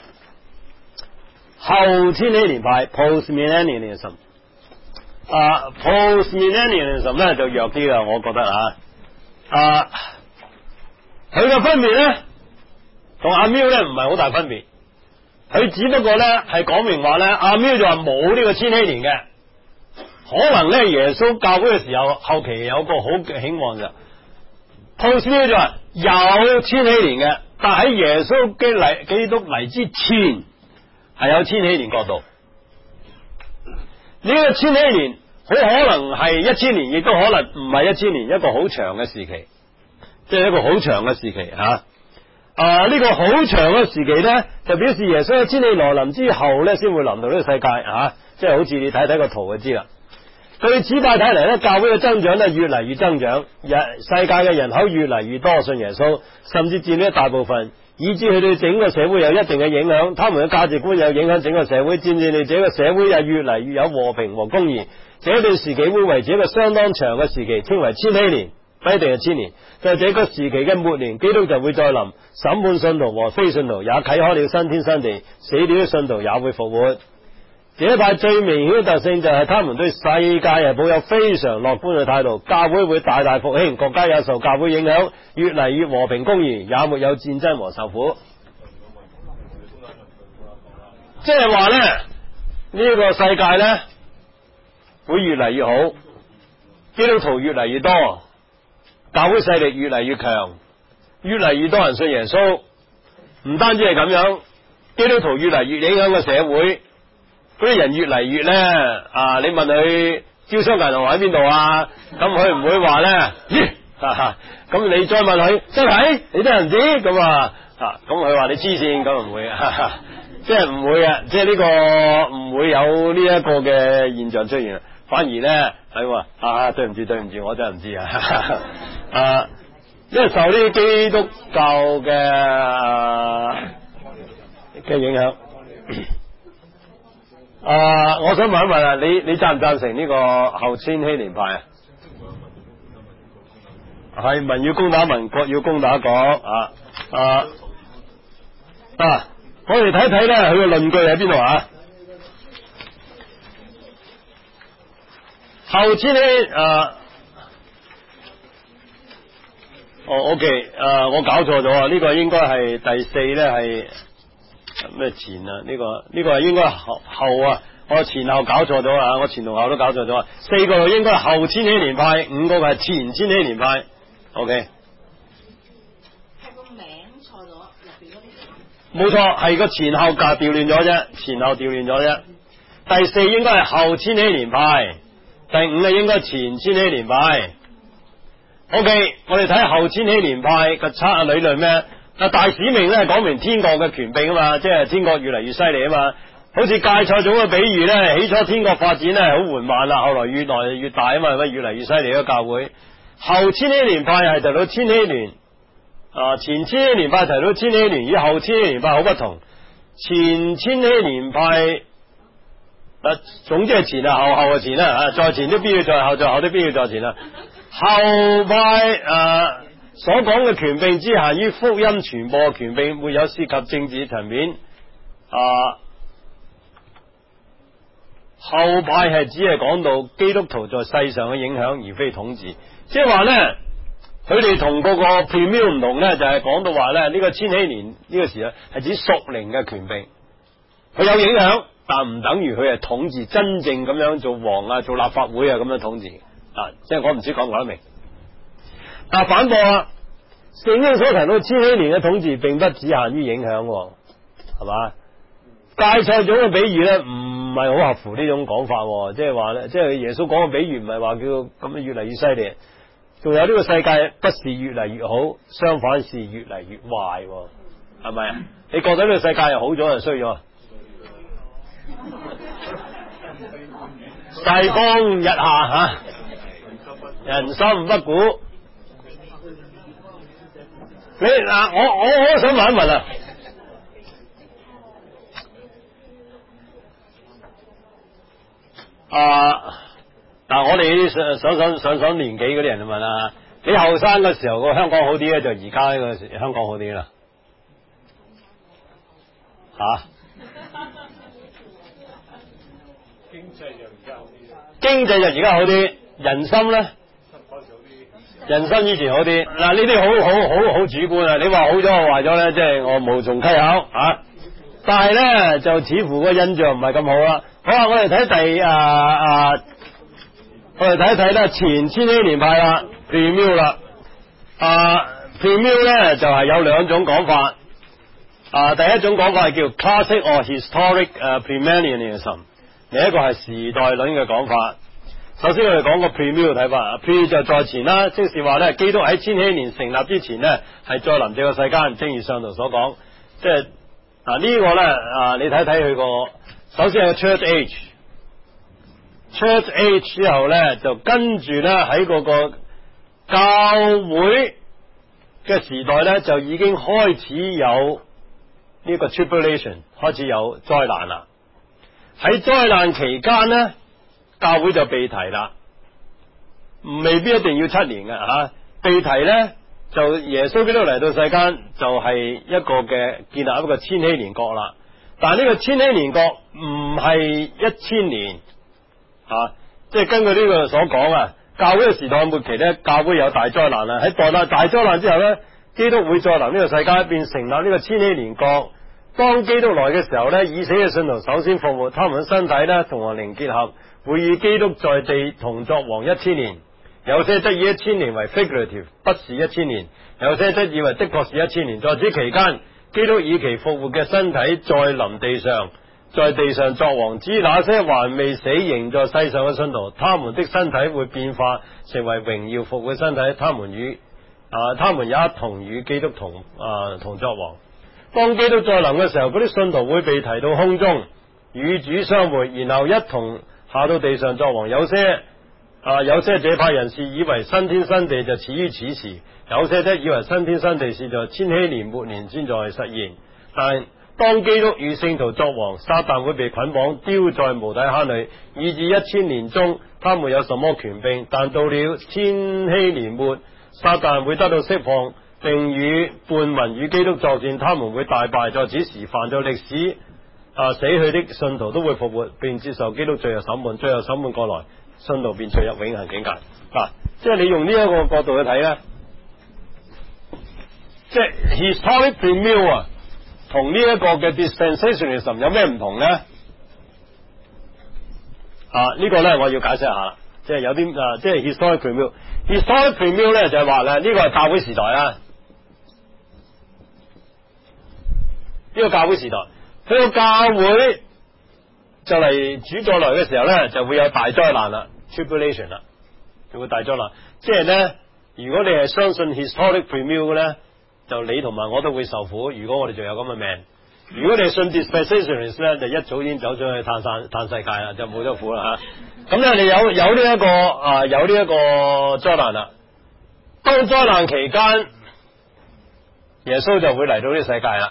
Speaker 1: 後千禧年派 postmillennialism 啊 postmillennialism 咧就弱啲啦，我覺得啊啊佢嘅分別咧同阿喵咧唔係好大分別，佢只不過咧係講明話咧，阿喵就話冇呢個千禧年嘅，可能咧耶穌教會嘅時候後期有個好嘅興旺嘅。post-mill 就話有千禧年嘅，但喺耶穌基嚟基督嚟之前係有千禧年國度。呢、這個千禧年好可能係一千年，亦都可能唔係一千年，一個好長嘅時期，即係一個好長嘅時期吓。啊，呢、這個好長嘅時期咧，就表示耶穌喺千禧來臨之後咧，先會臨到呢個世界吓、啊，即係好似你睇睇個圖就知啦。 對此派睇嚟咧，教會嘅增長咧越嚟越增長，人世界嘅人口越嚟越多信耶穌，甚至佔咗一大部分，以致佢對整個社會有一定嘅影響。他們嘅價值觀有影響整個社會，漸漸地，這個社會又越嚟越有和平和公義。這段時期會為這個相當長嘅時期，稱為千禧年，不一定係千年。在這個時期嘅末年，基督就會再臨，審判信徒和非信徒，也啟開了新天新地，死了的信徒也會復活。這一派最明顯嘅特性就係他們對世界係抱有非常樂觀嘅態度，教會會大大復興，國家也受教會影響，越嚟越和平公義，也沒有戰爭和受苦。即係話咧，呢、這個世界咧會越嚟越好，基督徒越嚟越多，教會勢力越嚟越強，越嚟越多人信耶穌。唔單止係咁樣，基督徒越嚟越影響個社會。嗰啲人越嚟越咧啊！你問佢招商銀行喺邊度啊？咁佢唔會話咧，咦？咁你再問佢真係你都人知咁啊？啊！咁佢話你黐線，咁唔會啊？即係唔會啊！即係呢個唔會有呢一個嘅現象出現，反而咧係話啊，對唔住對唔住，我真係唔知啊！啊，因為受呢啲基督教嘅嘅影響。啊！我想問一問啊，你你贊唔贊成呢個後千禧年派啊？係民要攻打民，國要攻打國啊！啊啊！我哋睇睇咧，佢嘅論據喺邊度啊？後千禧啊！哦 ，OK， 啊，我搞錯咗啊！呢個應該係第四咧，係。咩前啊？呢、這個呢、這個係應該後後啊！我前後搞錯咗啊！我前同後都搞錯咗。四個應該係後千禧年派，五個係前千禧年派。OK，
Speaker 3: 係個名錯咗，入邊嗰啲
Speaker 1: 冇錯，係個前後格調亂咗啫，前後調亂咗啫。第四應該係後千禧年派，第五啊應該前千禧年派。OK， 我哋睇後千禧年派嘅策略理論咩？嗱，大使命咧係講明天國嘅權柄啊嘛，即係天國越嚟越犀利啊嘛。好似芥菜種嘅比喻咧，起初天國發展咧係好緩慢啦，後來越來越大啊嘛，咪越嚟越犀利嘅教會。後千禧年派係提到千禧年，啊前千禧年派提到千禧年，與後千禧年派好不同。前千禧年派，啊總之係前啊後後啊前啦，啊在前都必要在後，在後都必要在前啦。後派啊。所講嘅權柄只限於福音傳播權柄，沒有涉及政治層面。啊，後派係只係講到基督徒在世上嘅影響，而非統治。即係話咧，佢哋同嗰個 premium 唔同咧，就係、是、講到話咧，呢、這個千禧年呢個時候係指屬靈嘅權柄，佢有影響，但唔等於佢係統治，真正咁樣做王啊，做立法會啊咁樣統治。啊，即係我唔知講唔講得明。但反駁啊，聖經所提到千禧年嘅統治，並不只限於影響，係嘛？芥菜種嘅比喻咧，唔係好合乎呢種講法，即係話咧，即係耶穌講嘅比喻唔係話叫咁樣越嚟越犀利，仲有呢個世界不是越嚟越好，相反是越嚟越壞，係咪啊？你覺得呢個世界係好咗定衰咗？世風日下吓，人心不古。你嗱，我我我想問一問啊，啊嗱，我哋上上上上上年紀嗰啲人就問啦，你後生嘅時候個香港好啲咧，就而家呢個香港好啲啦，吓、啊？經濟就而家好啲，經濟就而家好啲，人心咧？人生以前好啲，嗱呢啲好好好好主觀啊！你話好咗壞咗咧，即係我無從稽考啊！但係咧就似乎個印象唔係咁好啦。好啦，我哋睇第啊啊，我哋睇一睇咧前千禧年派啦 ，premium 啦，啊 premium 咧就係、是、有兩種講法，啊第一種講法係叫 classic or historic 誒 premillennialism， 另一個係時代論嘅講法。首先我哋講個 premium 嘅睇法 ，pre 就在前啦，即是話咧，基督喺千禧年成立之前咧，係再臨這個世間，正如上圖所講，即係啊、這個、呢個咧啊，你睇睇佢個，首先係個 church age， Church Age 之後咧，就跟住咧喺嗰個教會嘅時代咧，就已經開始有呢個 tribulation， 開始有災難啦。喺災難期間咧，教會就被提啦，未必一定要七年嘅吓。被提咧，就耶穌基督嚟到世間，就係一個嘅建立一個千禧年國啦。但係呢個千禧年國唔係一千年啊，即係根據呢個所講啊，教會嘅時代末期咧，教會有大災難啦。喺代大大災難之後咧，基督會再臨呢個世界，變成立呢個千禧年國。當基督來嘅時候咧，已死嘅信徒首先復活，他們嘅身體咧同和靈結合，會與基督在地同作王一千年。有些則以一千年為 figurative， 不是一千年；有些則以為的確是一千年。在此期間，基督以其復活嘅身體再臨地上，在地上作王。至於那些還未死仍在世上嘅信徒，他們的身體會變化成為榮耀復活嘅身體，他們與啊，他們也一同與基督同啊同作王。當基督再臨嘅時候，嗰啲信徒會被提到空中與主相會，然後一同下到地上作王。有些啊，有些這派人士以為新天新地就始於此時，有些則以為新天新地是在千禧年末年先在實現。但當基督與聖徒作王，撒旦會被捆綁丟在無底坑裏，以至一千年中他沒有什麼權柄。但到了千禧年末，撒旦會得到釋放，並與叛民與基督作戰，他們會大敗。在此時，凡在歷史啊死去的信徒都會復活，並接受基督最後審判。最後審判過來，信徒便進入永恆境界。嗱、啊，即係你用呢一個角度去睇咧，即係 historic premiere 啊，同呢一個嘅 dispensationalism 有咩唔同咧？啊，這個、呢個咧我要解釋下，即係有啲啊，即係 historic premiere。historic premiere 咧就係話咧，呢、這個係教會時代啊，呢、這個教會時代，佢個教會就嚟主再來嘅時候咧，就會有大災難啦 ，tribulation 啦，就會大災難。即係咧，如果你係相信 historic premiere 嘅咧，就你同埋我都會受苦。如果我哋仲有咁嘅命，如果你係信 dispensationalist 咧，就一早已經走咗去嘆山嘆世界啦，就冇咗苦啦吓。咁咧，你有有呢、這、一個啊，有呢一個災難啦。當災難期間，耶穌就會嚟到呢個世界啦，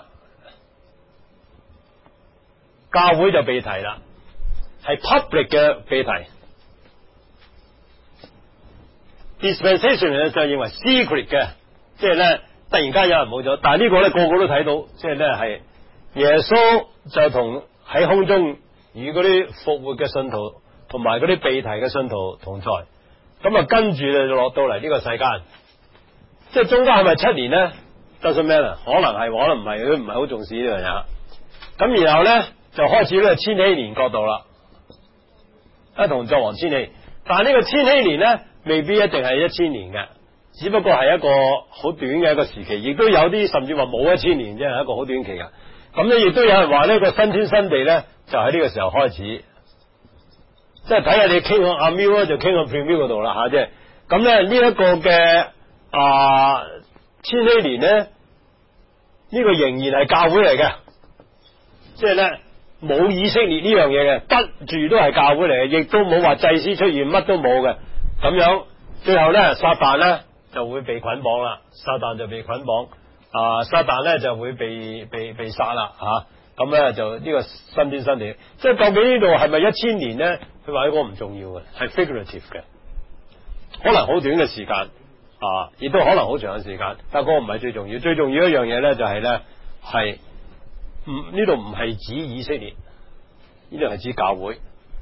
Speaker 1: 教會就被提啦，係 public 嘅被提。dispensationalist 就認為 secret 嘅，即係咧。突然間有人冇咗，但係呢個咧個個都睇到，即係咧係耶穌就同喺空中與嗰啲復活嘅信徒同埋嗰啲被提嘅信徒同在，咁啊跟住就落到嚟呢個世間，即係中間係咪七年咧？Doesn't matter，可能係，可能唔係，佢唔係好重視呢樣嘢。咁然後咧就開始呢個千禧年國度啦，一同作王千禧，但係呢個千禧年咧未必一定係一千年嘅。只不過係一個好短嘅一個時期，亦都有啲甚至話冇一千年，即係一個好短期嘅。咁咧，亦都有人話呢個新天新地咧，就喺呢個時候開始。即係睇下你傾向阿 Miu 咧，就傾向 Premiere 嗰度啦吓，即係咁咧呢一個嘅啊千禧年咧，呢、這個仍然係教會嚟嘅，即係咧冇以色列呢樣嘢嘅，不住都係教會嚟嘅，亦都冇話祭司出現，乜都冇嘅。咁樣最後咧，撒旦咧。就會被捆綁啦，撒旦就被捆綁，啊，撒旦咧就會被被被殺啦，吓，咁咧就呢個新天新地，即係究竟呢度係咪一千年咧？佢話呢個唔重要嘅，係 figurative 嘅，可能好短嘅時間，啊，亦都可能好長嘅時間，但係嗰個唔係最重要，最重要一樣嘢咧就係咧係唔呢度唔係指以色列，呢度係指教會，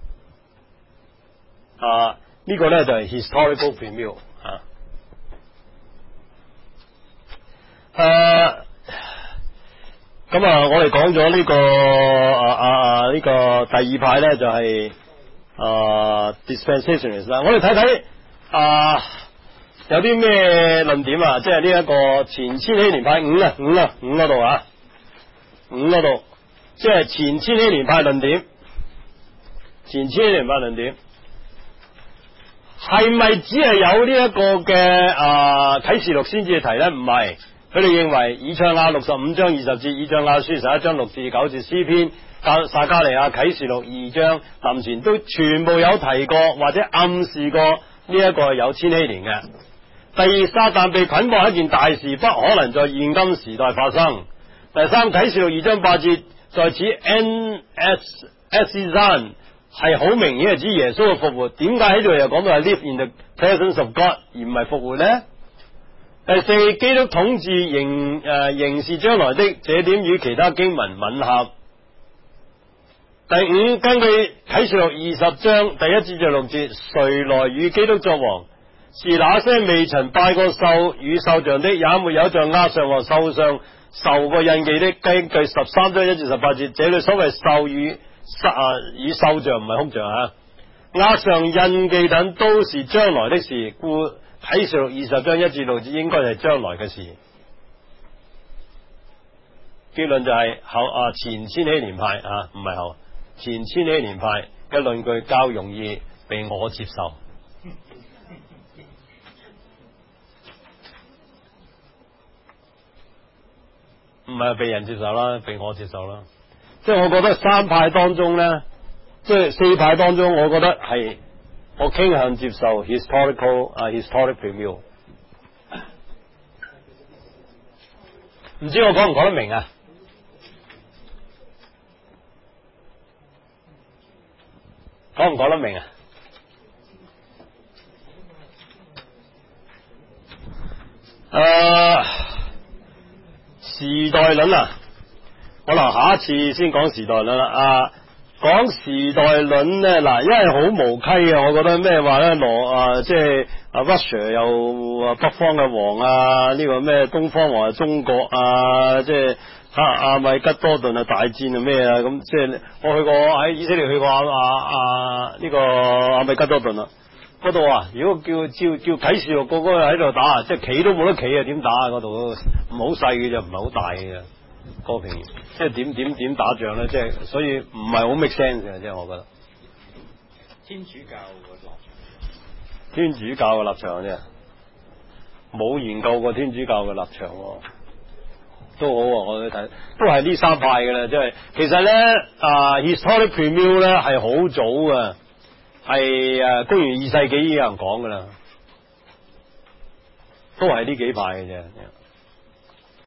Speaker 1: 啊，呢個咧就係 historical premiere 啊。誒，咁啊，啊，我哋講咗呢個啊啊啊呢個第二派咧，就係、是、啊 dispensationalist 啦。我哋睇睇啊有啲咩論點啊，即係呢一個前千禧年派五啊五啊五嗰度啊，五嗰度，即係前千禧年派論點，前千禧年派論點係咪只係有呢一個嘅啊啟示錄先至提咧？唔係。佢哋認為以賽亞六十五章二十節，以賽亞書十一章六至九節，詩篇加撒加利亞啟示錄二章林前都全部有提過或者暗示過呢一個有千禧年嘅。第二，撒旦被捆綁係一件大事，不可能在現今時代發生。第三，啟示錄二章八節在此 N S S 三係好明顯係指耶穌嘅復活。點解喺度又講到係 live in the presence of God 而唔係復活呢？第四，基督統治仍誒仍是將來的，這點與其他經文吻合。第五，根據啟示錄二十章第一至六節，誰來與基督作王？是那些未曾拜過獸與獸像的，也沒有在額上和獸上受過印記的。根據十三章一至十八節，這裏所謂獸與獸與獸像唔係空像啊，額上印記等都是將來的事，故啟示錄二十章一至六節應該係將來嘅事。結論就係後啊前千禧年派啊，唔係後前千禧年派嘅論據較容易被我接受。唔係被人接受啦，被我接受啦。即係我覺得三派當中咧，即係四派當中，我覺得係我傾向接受 historical 啊、uh, historic premiere。唔知我講唔講得明啊？講唔講得明啊？誒、uh,。時代論啊，可能下一次先講時代論啦。啊，講時代論咧，嗱，因為好無稽嘅，我覺得咩話咧，羅啊，即係啊 Russia 又啊北方嘅王啊，呢、這個咩東方王係中國啊，即係啊阿米吉多頓啊大戰啊咩啊，咁即係我去過喺以色列去過啊啊呢、這個阿米吉多頓啊。嗰度啊，如果叫叫叫啟示錄個個喺度打，即係企都冇得企啊，點打啊？嗰度唔好細嘅啫，唔係好大嘅啫，個平，即係點點點打仗咧？即係所以唔係好 make sense 嘅，即係我覺得。
Speaker 4: 天主教嘅立場，
Speaker 1: 天主教嘅立場啫，冇研究過天主教嘅立場，都好啊！我哋睇都係呢三派嘅啦，即係其實咧啊 ，historic premiere 咧係好早嘅。係誒，公元二世紀已經有人講噶啦，都係呢幾派嘅啫。